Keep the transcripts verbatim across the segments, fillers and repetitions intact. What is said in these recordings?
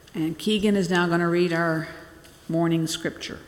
And Keegan is now going to read our morning scripture.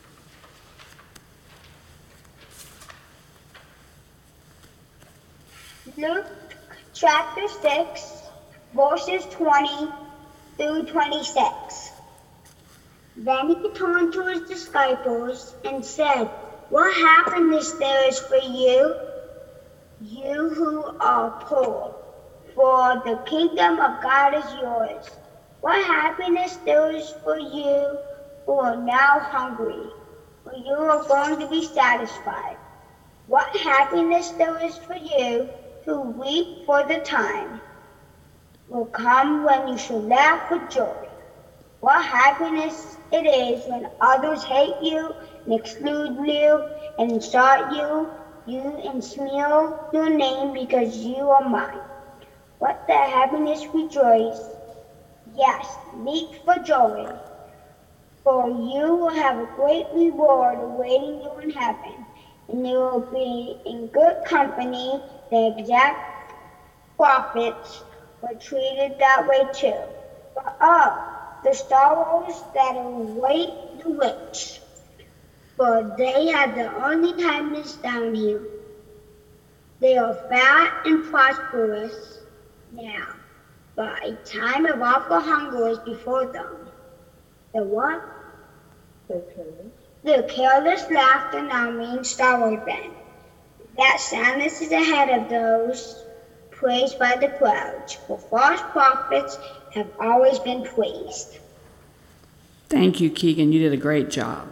Luke chapter six, verses twenty through twenty-six. Then he turned to his disciples and said, "What happiness there is for you, you who are poor, for the kingdom of God is yours. What happiness there is for you who are now hungry, for you are going to be satisfied. What happiness there is for you who weep, for the time will come when you shall laugh with joy. What happiness it is when others hate you and exclude you and insult you, you and smear your name because you are mine. What the happiness rejoice, yes, leap for joy, for you will have a great reward awaiting you in heaven, and you will be in good company. The exact prophets were treated that way too. But oh, the sorrows that await the rich, for they have the only happiness down here. They are fat and prosperous now, but a time of awful hunger is before them. The what? The careless. The careless laughter now means sorrow then. That sadness is ahead of those praised by the crowds, for false prophets have always been praised. Thank you, Keegan. You did a great job.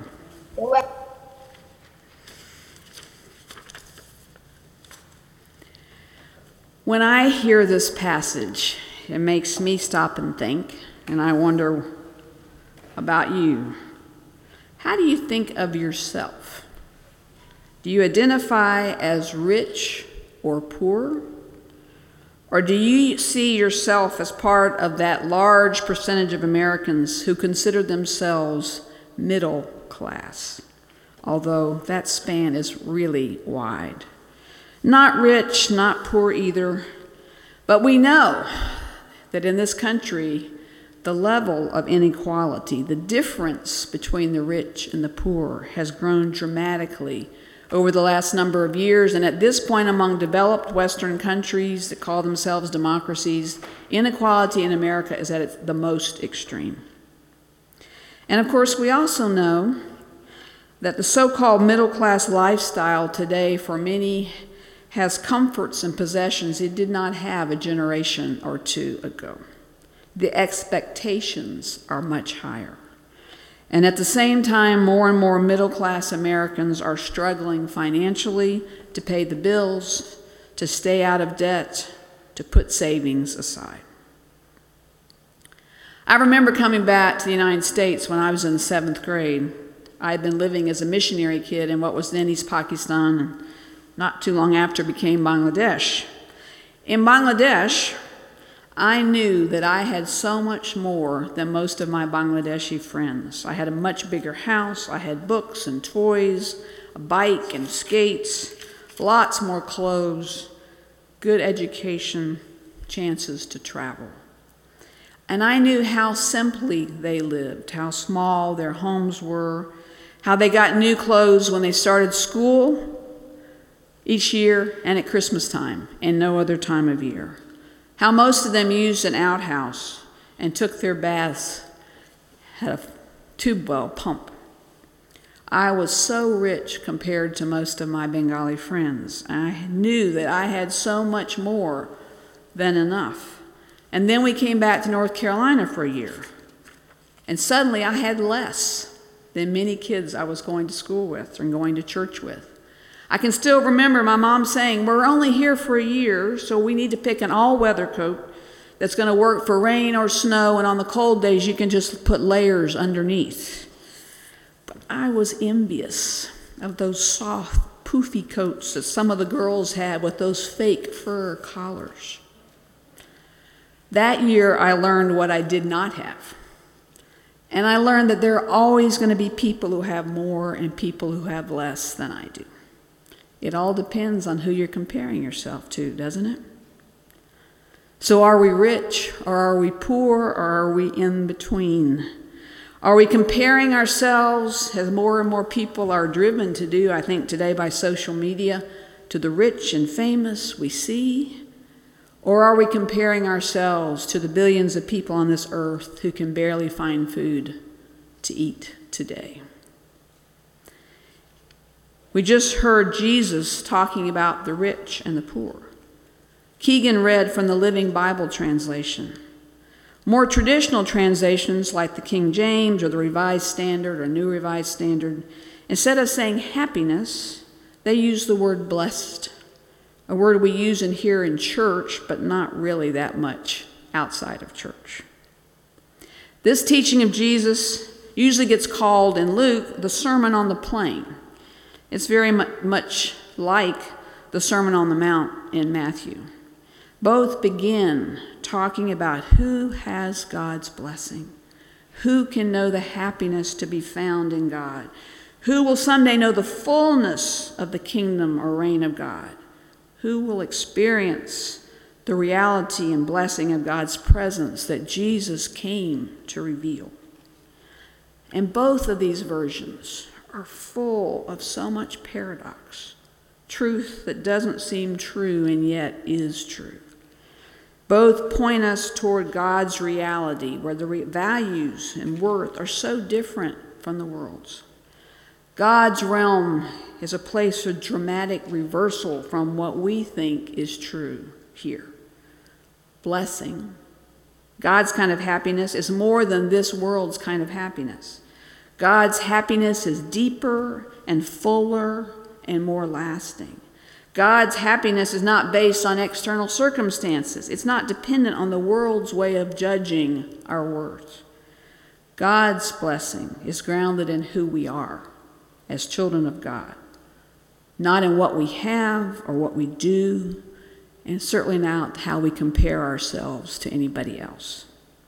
When I hear this passage, it makes me stop and think, and I wonder about you. How do you think of yourself? Do you identify as rich or poor? Or do you see yourself as part of that large percentage of Americans who consider themselves middle class, although that span is really wide? Not rich, not poor either, but we know that in this country, the level of inequality, the difference between the rich and the poor, has grown dramatically over the last number of years, and at this point among developed Western countries that call themselves democracies, inequality in America is at its, the most extreme. And of course, we also know that the so-called middle-class lifestyle today for many has comforts and possessions it did not have a generation or two ago. The expectations are much higher. And at the same time, more and more middle-class Americans are struggling financially to pay the bills, to stay out of debt, to put savings aside. I remember coming back to the United States when I was in the seventh grade. I had been living as a missionary kid in what was then East Pakistan, and not too long after became Bangladesh. In Bangladesh, I knew that I had so much more than most of my Bangladeshi friends. I had a much bigger house, I had books and toys, a bike and skates, lots more clothes, good education, chances to travel. And I knew how simply they lived, how small their homes were, how they got new clothes when they started school each year and at Christmas time and no other time of year. How most of them used an outhouse and took their baths at a tube well pump. I was so rich compared to most of my Bengali friends. I knew that I had so much more than enough. And then we came back to North Carolina for a year. And suddenly I had less than many kids I was going to school with and going to church with. I can still remember my mom saying, "We're only here for a year, so we need to pick an all-weather coat that's going to work for rain or snow, and on the cold days you can just put layers underneath." But I was envious of those soft, poofy coats that some of the girls had with those fake fur collars. That year I learned what I did not have. And I learned that there are always going to be people who have more and people who have less than I do. It all depends on who you're comparing yourself to, doesn't it? So are we rich, or are we poor, or are we in between? Are we comparing ourselves, as more and more people are driven to do, I think today by social media, to the rich and famous we see? Or are we comparing ourselves to the billions of people on this earth who can barely find food to eat today? We just heard Jesus talking about the rich and the poor. Keegan read from the Living Bible translation. More traditional translations like the King James or the Revised Standard or New Revised Standard, instead of saying happiness, they use the word blessed, a word we use and hear in church, but not really that much outside of church. This teaching of Jesus usually gets called in Luke the Sermon on the Plain. It's very much like the Sermon on the Mount in Matthew. Both begin talking about who has God's blessing, who can know the happiness to be found in God, who will someday know the fullness of the kingdom or reign of God, who will experience the reality and blessing of God's presence that Jesus came to reveal. And both of these versions are full of so much paradox, truth that doesn't seem true and yet is true. Both point us toward God's reality, where the re- values and worth are so different from the world's. God's realm is a place of dramatic reversal from what we think is true here. Blessing. God's kind of happiness is more than this world's kind of happiness. God's happiness is deeper and fuller and more lasting. God's happiness is not based on external circumstances. It's not dependent on the world's way of judging our worth. God's blessing is grounded in who we are as children of God, not in what we have or what we do, and certainly not how we compare ourselves to anybody else.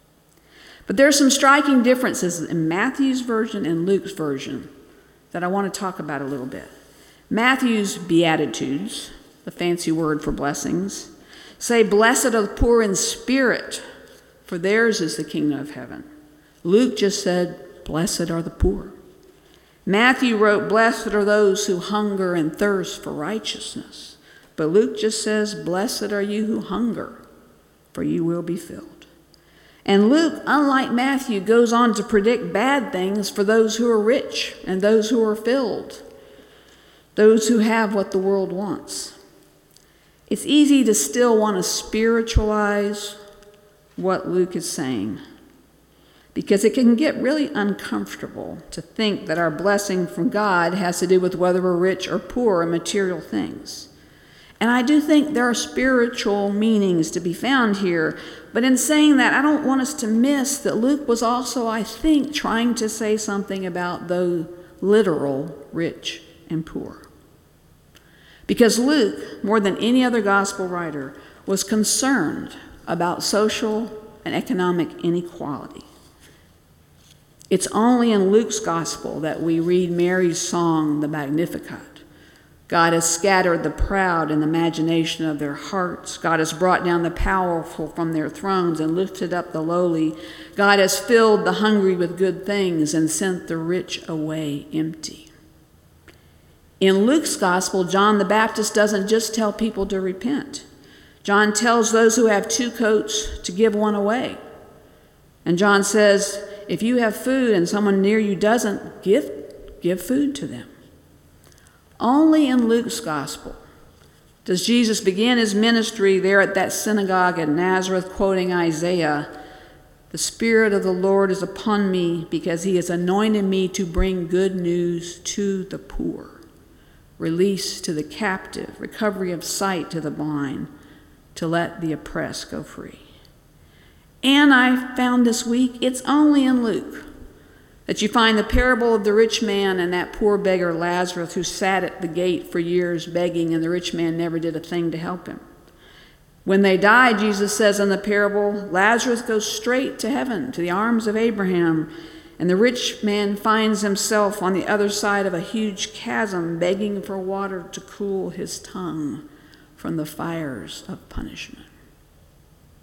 But there are some striking differences in Matthew's version and Luke's version that I want to talk about a little bit. Matthew's Beatitudes, the fancy word for blessings, say, "Blessed are the poor in spirit, for theirs is the kingdom of heaven." Luke just said, "Blessed are the poor." Matthew wrote, "Blessed are those who hunger and thirst for righteousness." But Luke just says, "Blessed are you who hunger, for you will be filled." And Luke, unlike Matthew, goes on to predict bad things for those who are rich and those who are filled, those who have what the world wants. It's easy to still want to spiritualize what Luke is saying, because it can get really uncomfortable to think that our blessing from God has to do with whether we're rich or poor in material things. And I do think there are spiritual meanings to be found here, but in saying that, I don't want us to miss that Luke was also, I think, trying to say something about the literal rich and poor. Because Luke, more than any other gospel writer, was concerned about social and economic inequality. It's only in Luke's gospel that we read Mary's song, the Magnificat. God has scattered the proud in the imagination of their hearts. God has brought down the powerful from their thrones and lifted up the lowly. God has filled the hungry with good things and sent the rich away empty. In Luke's gospel, John the Baptist doesn't just tell people to repent. John tells those who have two coats to give one away. And John says, if you have food and someone near you doesn't, give, give food to them. Only in Luke's gospel does Jesus begin his ministry there at that synagogue in Nazareth, quoting Isaiah, "The Spirit of the Lord is upon me because he has anointed me to bring good news to the poor, release to the captive, recovery of sight to the blind, to let the oppressed go free." And I found this week, it's only in Luke that you find the parable of the rich man and that poor beggar Lazarus who sat at the gate for years begging, and the rich man never did a thing to help him. When they die, Jesus says in the parable, Lazarus goes straight to heaven, to the arms of Abraham, and the rich man finds himself on the other side of a huge chasm begging for water to cool his tongue from the fires of punishment.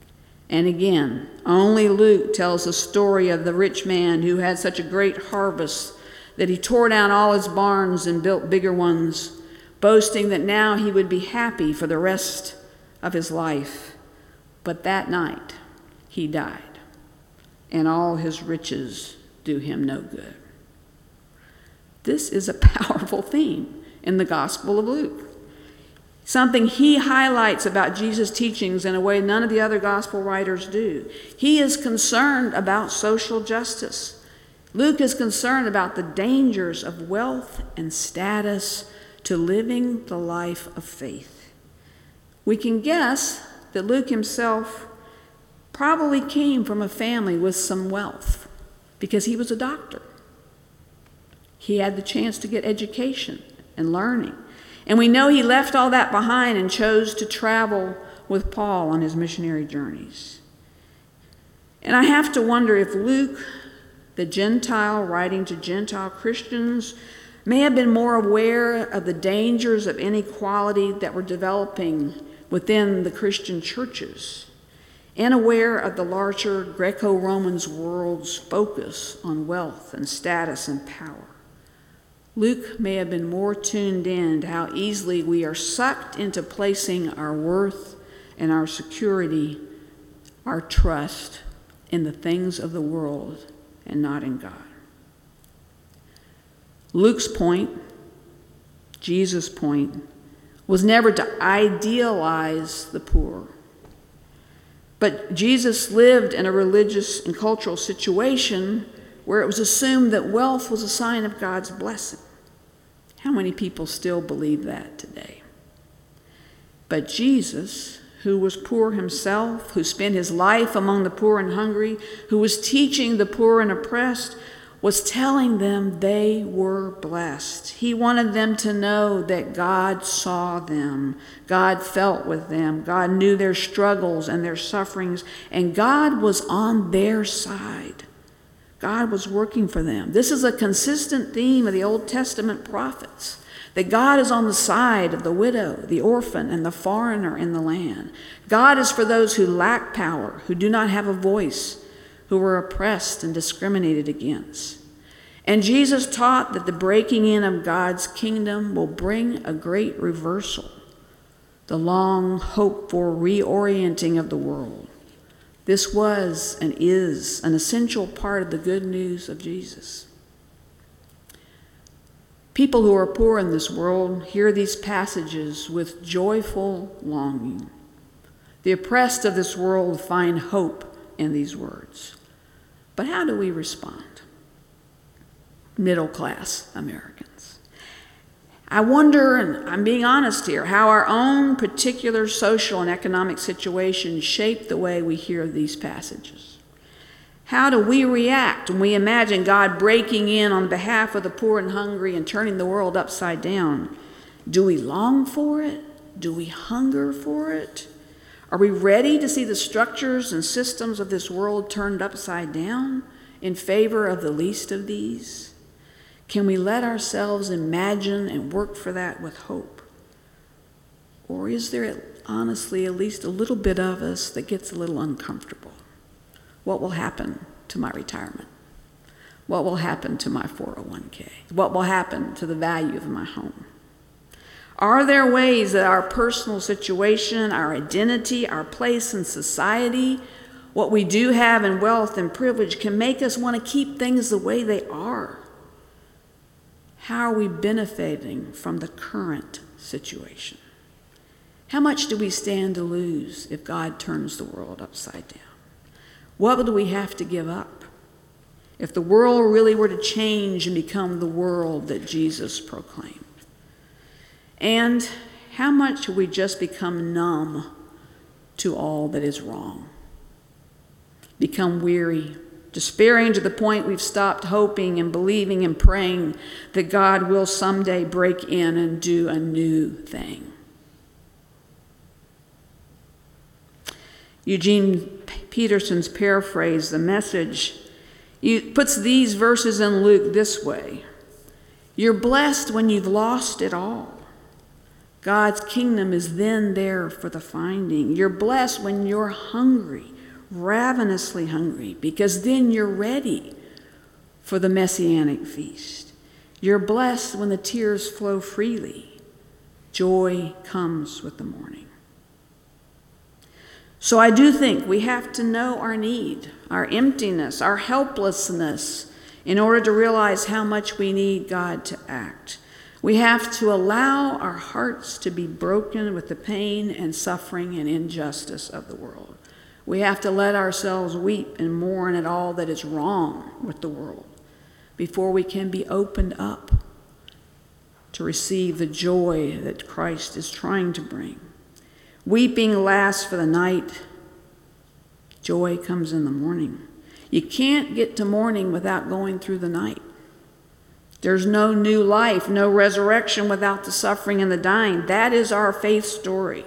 And again, only Luke tells the story of the rich man who had such a great harvest that he tore down all his barns and built bigger ones, boasting that now he would be happy for the rest of his life. But that night he died, and all his riches do him no good. This is a powerful theme in the Gospel of Luke. Something he highlights about Jesus' teachings in a way none of the other gospel writers do. He is concerned about social justice. Luke is concerned about the dangers of wealth and status to living the life of faith. We can guess that Luke himself probably came from a family with some wealth because he was a doctor. He had the chance to get education and learning. And we know he left all that behind and chose to travel with Paul on his missionary journeys. And I have to wonder if Luke, the Gentile writing to Gentile Christians, may have been more aware of the dangers of inequality that were developing within the Christian churches, and aware of the larger Greco-Roman world's focus on wealth and status and power. Luke may have been more tuned in to how easily we are sucked into placing our worth and our security, our trust in the things of the world and not in God. Luke's point, Jesus' point, was never to idealize the poor. But Jesus lived in a religious and cultural situation where it was assumed that wealth was a sign of God's blessing. How many people still believe that today? But Jesus, who was poor himself, who spent his life among the poor and hungry, who was teaching the poor and oppressed, was telling them they were blessed. He wanted them to know that God saw them, God felt with them, God knew their struggles and their sufferings, and God was on their side. God was working for them. This is a consistent theme of the Old Testament prophets, that God is on the side of the widow, the orphan, and the foreigner in the land. God is for those who lack power, who do not have a voice, who were oppressed and discriminated against. And Jesus taught that the breaking in of God's kingdom will bring a great reversal, the long hoped for reorienting of the world. This was and is an essential part of the good news of Jesus. People who are poor in this world hear these passages with joyful longing. The oppressed of this world find hope in these words. But how do we respond? Middle-class Americans. I wonder, and I'm being honest here, how our own particular social and economic situations shape the way we hear these passages. How do we react when we imagine God breaking in on behalf of the poor and hungry and turning the world upside down? Do we long for it? Do we hunger for it? Are we ready to see the structures and systems of this world turned upside down in favor of the least of these? Can we let ourselves imagine and work for that with hope? Or is there honestly at least a little bit of us that gets a little uncomfortable? What will happen to my retirement? What will happen to my four oh one k? What will happen to the value of my home? Are there ways that our personal situation, our identity, our place in society, what we do have in wealth and privilege can make us want to keep things the way they are? How are we benefiting from the current situation? How much do we stand to lose if God turns the world upside down? What do we have to give up if the world really were to change and become the world that Jesus proclaimed? And how much have we just become numb to all that is wrong? Become weary, despairing to the point we've stopped hoping and believing and praying that God will someday break in and do a new thing. Eugene Peterson's paraphrase, The Message, puts these verses in Luke this way. You're blessed when you've lost it all. God's kingdom is then there for the finding. You're blessed when you're hungry, ravenously hungry, because then you're ready for the Messianic feast. You're blessed when the tears flow freely. Joy comes with the morning. So I do think we have to know our need, our emptiness, our helplessness, in order to realize how much we need God to act. We have to allow our hearts to be broken with the pain and suffering and injustice of the world. We have to let ourselves weep and mourn at all that is wrong with the world before we can be opened up to receive the joy that Christ is trying to bring. Weeping lasts for the night. Joy comes in the morning. You can't get to morning without going through the night. There's no new life, no resurrection without the suffering and the dying. That is our faith story.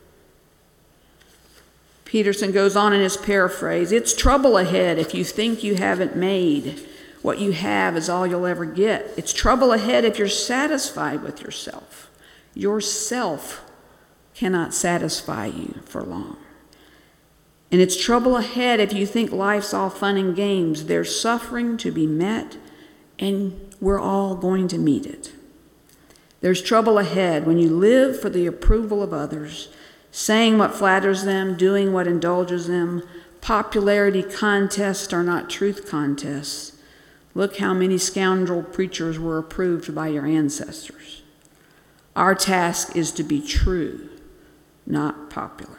Peterson goes on in his paraphrase, it's trouble ahead if you think you haven't made. What you have is all you'll ever get. It's trouble ahead if you're satisfied with yourself. Yourself cannot satisfy you for long. And it's trouble ahead if you think life's all fun and games. There's suffering to be met, and we're all going to meet it. There's trouble ahead when you live for the approval of others, saying what flatters them, doing what indulges them. Popularity contests are not truth contests. Look how many scoundrel preachers were approved by your ancestors. Our task is to be true, not popular.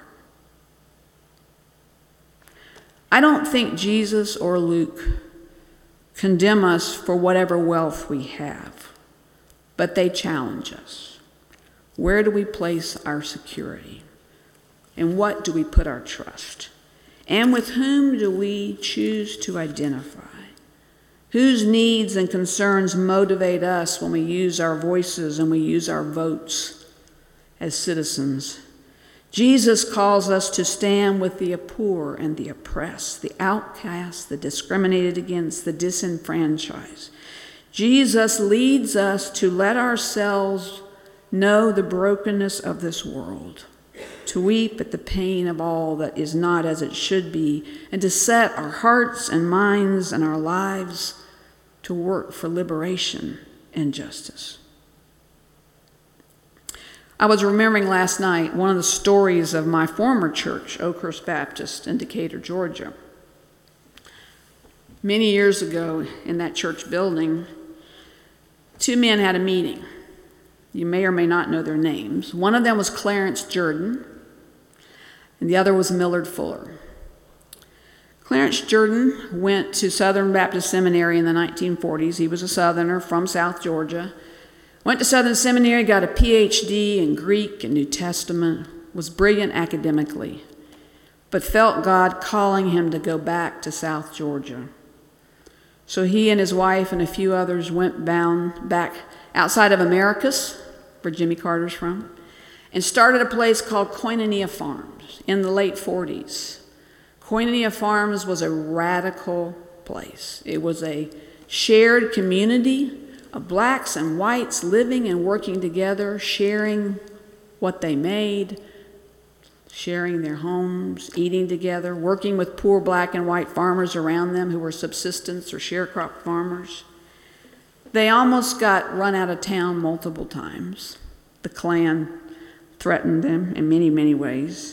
I don't think Jesus or Luke condemn us for whatever wealth we have, but they challenge us. Where do we place our security? And what do we put our trust? And with whom do we choose to identify? Whose needs and concerns motivate us when we use our voices and we use our votes as citizens? Jesus calls us to stand with the poor and the oppressed, the outcast, the discriminated against, the disenfranchised. Jesus leads us to let ourselves know the brokenness of this world, to weep at the pain of all that is not as it should be, and to set our hearts and minds and our lives to work for liberation and justice. I was remembering last night one of the stories of my former church, Oakhurst Baptist in Decatur, Georgia. Many years ago in that church building, two men had a meeting. You may or may not know their names. One of them was Clarence Jordan, and the other was Millard Fuller. Clarence Jordan went to Southern Baptist Seminary in the nineteen forties. He was a Southerner from South Georgia. Went to Southern Seminary, got a P H D in Greek and New Testament, was brilliant academically, but felt God calling him to go back to South Georgia. So he and his wife and a few others went bound back outside of Americus, where Jimmy Carter's from, and started a place called Koinonia Farms in the late forties. Koinonia Farms was a radical place. It was a shared community of blacks and whites living and working together, sharing what they made, sharing their homes, eating together, working with poor black and white farmers around them who were subsistence or sharecrop farmers. They almost got run out of town multiple times. The Klan threatened them in many, many ways.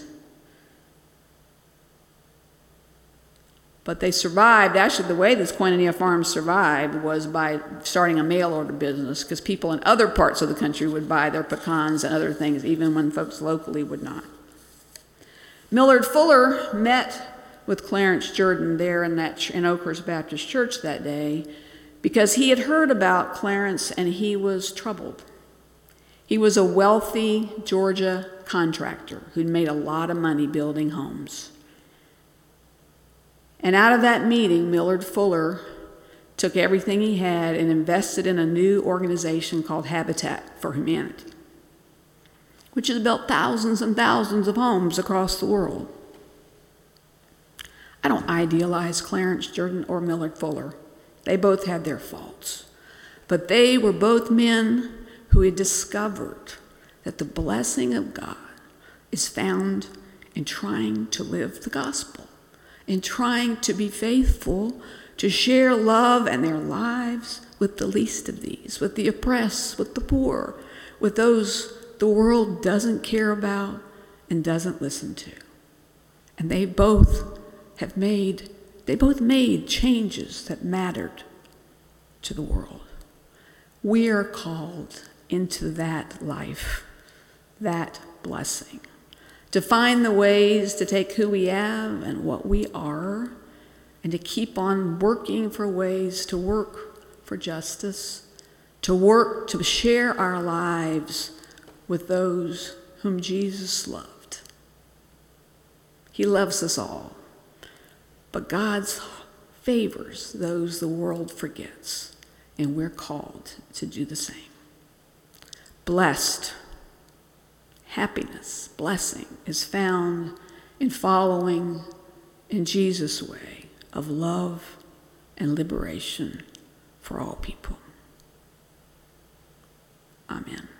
But they survived. Actually, the way this Koinonia Farms survived was by starting a mail order business, because people in other parts of the country would buy their pecans and other things, even when folks locally would not. Millard Fuller met with Clarence Jordan there in, that, in Oakhurst Baptist Church that day because he had heard about Clarence and he was troubled. He was a wealthy Georgia contractor who'd made a lot of money building homes. And out of that meeting, Millard Fuller took everything he had and invested in a new organization called Habitat for Humanity, which has built thousands and thousands of homes across the world. I don't idealize Clarence Jordan or Millard Fuller. They both had their faults. But they were both men who had discovered that the blessing of God is found in trying to live the gospel in trying to be faithful, to share love and their lives with the least of these, with the oppressed, with the poor, with those the world doesn't care about and doesn't listen to. And they both have made, they both made changes that mattered to the world. We are called into that life, that blessing, to find the ways to take who we have and what we are, and to keep on working for ways to work for justice, to work to share our lives with those whom Jesus loved. He loves us all, but God favors those the world forgets, and we're called to do the same. Blessed, happiness, blessing is found in following in Jesus' way of love and liberation for all people. Amen.